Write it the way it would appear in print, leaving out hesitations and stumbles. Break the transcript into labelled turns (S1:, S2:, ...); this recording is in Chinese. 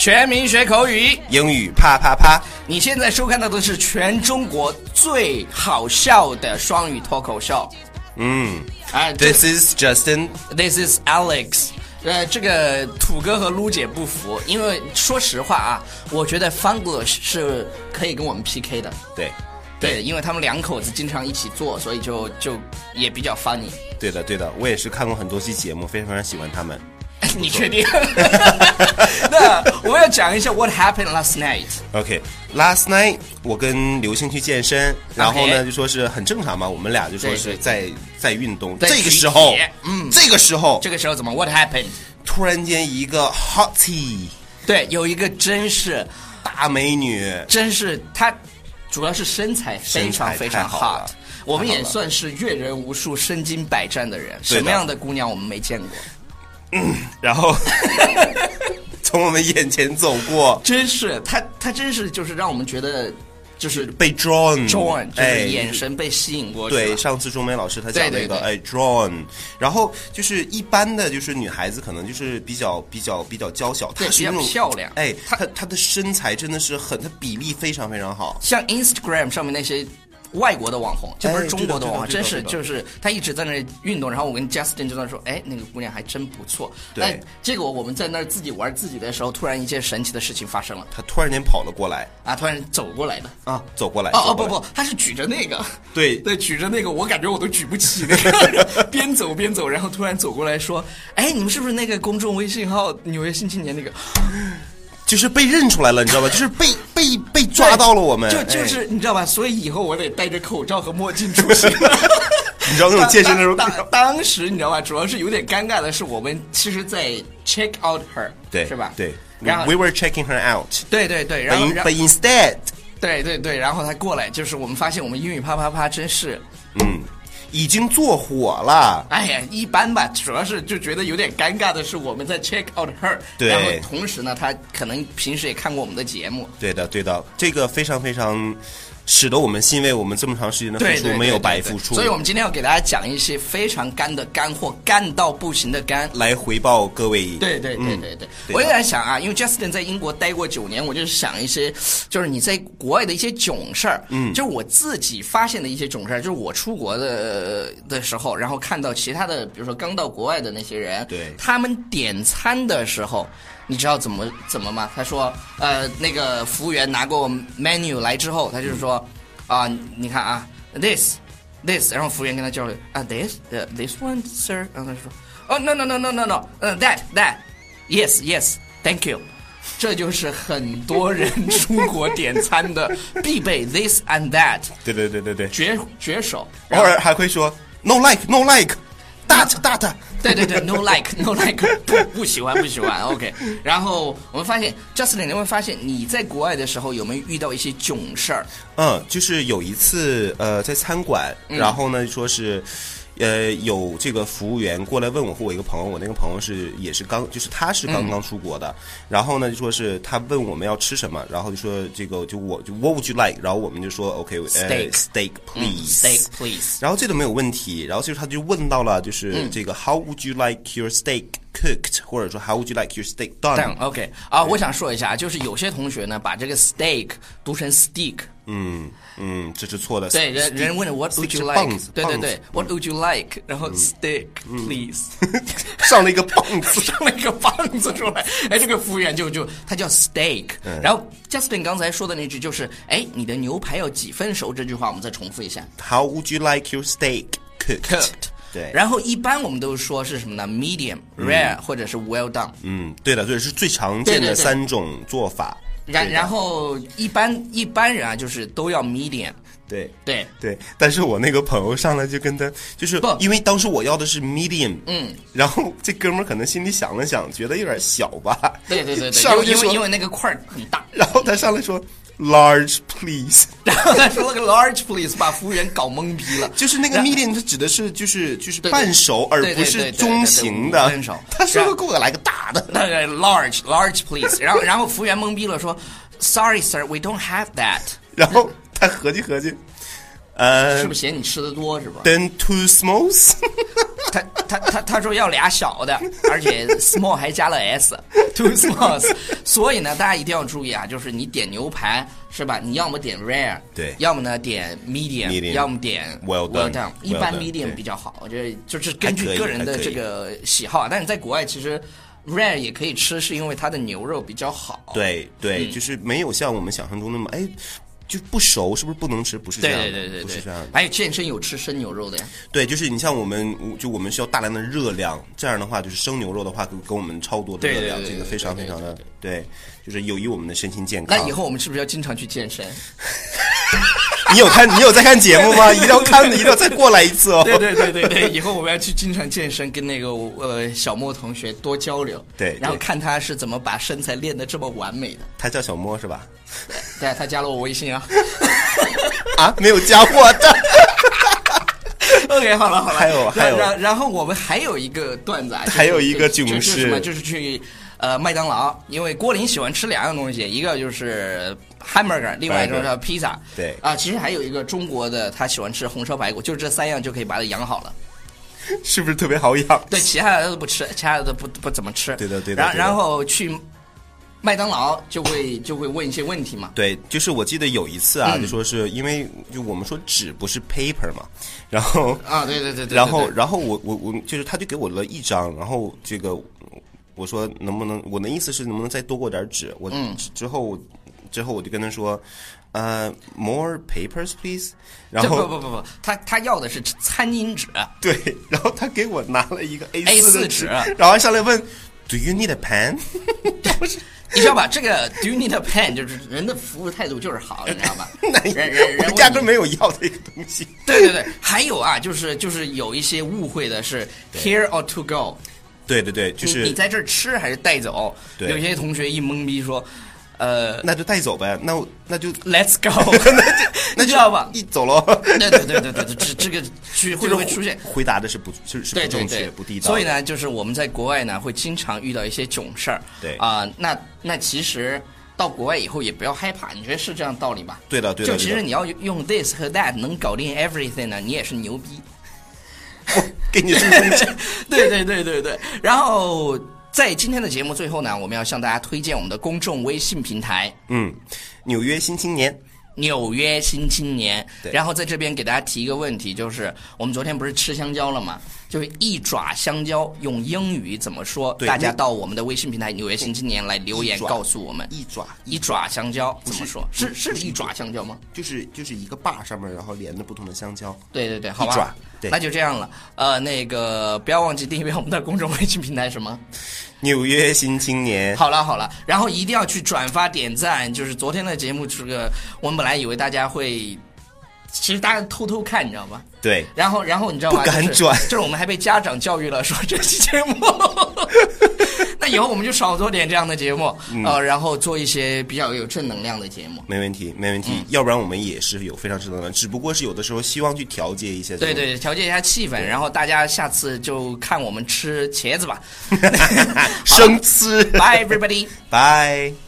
S1: 全民学口语，
S2: 英语啪啪啪！
S1: 你现在收看到的是全中国最好笑的双语脱口秀。
S2: This is Justin.
S1: This is Alex. 这个土哥和撸姐不服，因为说实话啊，我觉得 Funglish 是可以跟我们 PK 的。对，因为他们两口子经常一起做，所以就也比较 funny。
S2: 对的，我也是看过很多期节目，非常喜欢他们。
S1: 你确定？那我们要讲一下 What happened last night.
S2: OK, last night 我跟刘星去健身，然后呢就说是很正常嘛，我们俩就说是在运动。这个时候，这个时候怎么 What happened？ 突然间一个 hottie，
S1: 对，有一个真是
S2: 大美女，
S1: 真是她主要是身材非常非常 hot。我们也算是阅人无数、身经百战的人，什么样的姑娘我们没见过？
S2: 然后从我们眼前走过，
S1: 真是他真是就是让我们觉得就是
S2: 被 drawn，
S1: 就是眼神被吸引过去。
S2: 对，上次钟梅老师他讲那个drawn， 然后就是一般的就是女孩子可能就是比较娇小，
S1: 对，比较漂亮。
S2: 她的身材真的是她比例非常非常好，
S1: 像 Instagram 上面那些外国的网红，这不是中国的网红，真是就是他一直在那运动，然后我跟 Justin 就在说，那个姑娘还真不错。
S2: 对，
S1: 结果我们在那儿自己玩自己的时候，突然一件神奇的事情发生了。
S2: 他突然间跑了过来啊，
S1: 突然走过来的
S2: 啊，走过来。
S1: 不，他是举着那个，
S2: 对，
S1: 举着那个，我感觉我都举不起那个，边走边走，然后突然走过来说，你们是不是那个公众微信号《纽约新青年》那个？
S2: 就是被认出来了，你知道吧？就是被抓到了我们，
S1: 就是你知道吧？所以以后我得戴着口罩和墨镜出行。
S2: 你知道那种健身的时候，
S1: 当时你知道吧？主要是有点尴尬的是，我们其实在 check out her，
S2: 对，
S1: 是吧？
S2: 对，
S1: 然后
S2: we were checking her out，
S1: 对，然后
S2: but instead，
S1: 对，然后他过来，就是我们发现我们英语啪啪啪真是，
S2: 已经做火了。
S1: 一般吧，主要是就觉得有点尴尬的是，我们在 check out her，
S2: 对，
S1: 然后同时呢，他可能平时也看过我们的节目。
S2: 对的，这个非常非常使得我们欣慰，我们这么长时间的付出没有白付出。
S1: 所以我们今天要给大家讲一些非常干的干货，干到不行的干，
S2: 来回报各位。
S1: 对，我也在想啊，因为 Justin 在英国待过9年，我就想一些，就是你在国外的一些囧事儿，就是我自己发现的一些囧事儿，就是我出国的时候，然后看到其他的，比如说刚到国外的那些人，
S2: 对，他
S1: 们点餐的时候。你知道怎么吗？他说，那个服务员拿过 menu 来之后，他就是说，你看啊 ，this， 然后服务员跟他交流this one sir， 然后他说，no，that，yes，thank you， 这就是很多人出国点餐的必备 this and that，
S2: 对，
S1: 绝手，
S2: 偶尔还会说 no like。that
S1: 对 no like 不喜欢 OK。 然后我们发现 Justin， 你会发现你在国外的时候有没有遇到一些囧事儿？
S2: 就是有一次在餐馆，然后呢说是有这个服务员过来问我和我一个朋友，我那个朋友他是刚刚出国的，然后呢就说是他问我们要吃什么，然后就说这个就 What would you like， 然后我们就说 OK steak please， 然后这都没有问题，然后就是他就问到了就是这个 How would you like your steak cooked， 或者说 How would you like your steak done。
S1: OK 我想说一下，就是有些同学呢把这个 steak 读成 stick，
S2: 这是错的。
S1: 对，人问了 What would you like， 对 What would you like， 然后 steak please，
S2: 上了一个棒
S1: 子出来，这个服务员就他叫 steak，然后 Justin 刚才说的那句就是你的牛排要几分熟，这句话我们再重复一下。
S2: How would you like your steak cooked？ 对，
S1: 然后一般我们都说是什么呢 medium rare 或者是 well done。
S2: 对的，是最常见的3种做法。
S1: 然后一般人啊，就是都要 medium。对，
S2: 但是我那个朋友上来就跟他就是因为当时我要的是 medium， 然后这哥们儿可能心里想了想，觉得有点小吧。
S1: 对，因为那个块很大，
S2: 然后他上来说 large please，
S1: 然后他说了个 large please， 把服务员搞懵逼了。
S2: 就是那个 medium， 它指的是就是半熟，而不是中型的。
S1: 半熟。
S2: 他说给我来个大的。
S1: large please， 然后服务员懵逼了，说 Sorry sir, we don't have that。
S2: 然后他合计，是
S1: 不是嫌你吃的多是吧？
S2: Then too small。
S1: 他说要俩小的，而且 small 还加了 s，two smalls。所以呢，大家一定要注意啊，就是你点牛排是吧？你要么点 rare，
S2: 对，
S1: 要么呢点 medium， 要么点
S2: well done。
S1: 一般 medium 比较好，我觉得就是根据个人的这个喜好。但是在国外其实 rare 也可以吃，是因为它的牛肉比较好。
S2: 对对，就是没有像我们想象中那么就不熟，是不是不能吃？不是这样的，
S1: 对，
S2: 不是这样的。
S1: 还有健身有吃生牛肉的呀？
S2: 对，就是你像我们需要大量的热量，这样的话就是生牛肉的话给我们超多的热量，这个非常非常的对，就是有益我们的身心健康。
S1: 那以后我们是不是要经常去健身？
S2: 你有在看节目吗？一定要看的，一定要再过来一次哦。
S1: 对，以后我们要去经常健身，跟那个小莫同学多交流。
S2: 对，
S1: 然后看他是怎么把身材练得这么完美的。
S2: 他叫小莫是吧？
S1: 对，他加了我微信啊。
S2: 啊，没有加我的。
S1: OK， 好了，
S2: 还有，
S1: 然后我们还有一个段子啊，
S2: 还有一个囧事，
S1: 就是什么？就是去麦当劳，因为郭林喜欢吃两样东西，一个就是hamburger， 另外一个是披萨。
S2: 对
S1: 啊，其实还有一个中国的，他喜欢吃红烧排骨，就这三样就可以把他养好了。
S2: 是不是特别好养？
S1: 对，其他的都不吃，其他的都不怎么吃。
S2: 对的。
S1: 然后去麦当劳就会问一些问题嘛。
S2: 对，就是我记得有一次啊，就说是因为就我们说纸不是 paper 嘛，然后
S1: 啊，对，
S2: 然后我就是他就给我了一张，然后这个我说能不能，我的意思是能不能再多过点纸？我之后我就跟他说，more papers please。然后
S1: 不，他要的是餐巾纸。
S2: 对，然后他给我拿了一个
S1: A4 的纸，
S2: 然后上来问 Do you need a pen？
S1: 你知道吧？这个 Do you need a pen 就是人的服务态度就是好，你知道吧？
S2: 人压根没有要的一个东西。
S1: 对，还有啊，就是有一些误会的是 here or to go。
S2: 对，就是
S1: 你在这儿吃还是带走？
S2: 对，
S1: 有些同学一懵逼说，
S2: 那就带走呗，那就
S1: Let's go， 那知道吧？
S2: 一走喽。
S1: 对，这个会出现
S2: 回答的是不正确不地道。
S1: 所以呢，就是我们在国外呢会经常遇到一些囧事儿。
S2: 对
S1: 啊，那其实到国外以后也不要害怕，你觉得是这样道理吧？
S2: 对的。
S1: 就其实你要用 this 和 that 能搞定 everything 呢，你也是牛逼。
S2: 给你这么东西。
S1: 对。然后在今天的节目最后呢，我们要向大家推荐我们的公众微信平台。
S2: 纽约新青年。
S1: 然后在这边给大家提一个问题，就是我们昨天不是吃香蕉了吗？就是一爪香蕉用英语怎么说？大家到我们的微信平台纽约新青年来留言告诉我们。一爪香蕉怎么说？是一爪香蕉吗？
S2: 就是一个把上面然后连着不同的香蕉。
S1: 对，好吧。那就这样了。那个不要忘记订阅我们的公众微信平台什么？
S2: 纽约新青年。
S1: 好了，然后一定要去转发点赞。就是昨天的节目，这个我们本来以为大家会，其实大家偷偷看，你知道吧？
S2: 对。
S1: 然后你知道吗？
S2: 不敢转。
S1: 就是我们还被家长教育了，说这期节目。那以后我们就少做点这样的节目，然后做一些比较有正能量的节目。
S2: 没问题。要不然我们也是有非常正能量，只不过是有的时候希望去调节一下。
S1: 对，调节一下气氛，然后大家下次就看我们吃茄子吧。
S2: 生吃。
S1: Bye everybody.
S2: Bye.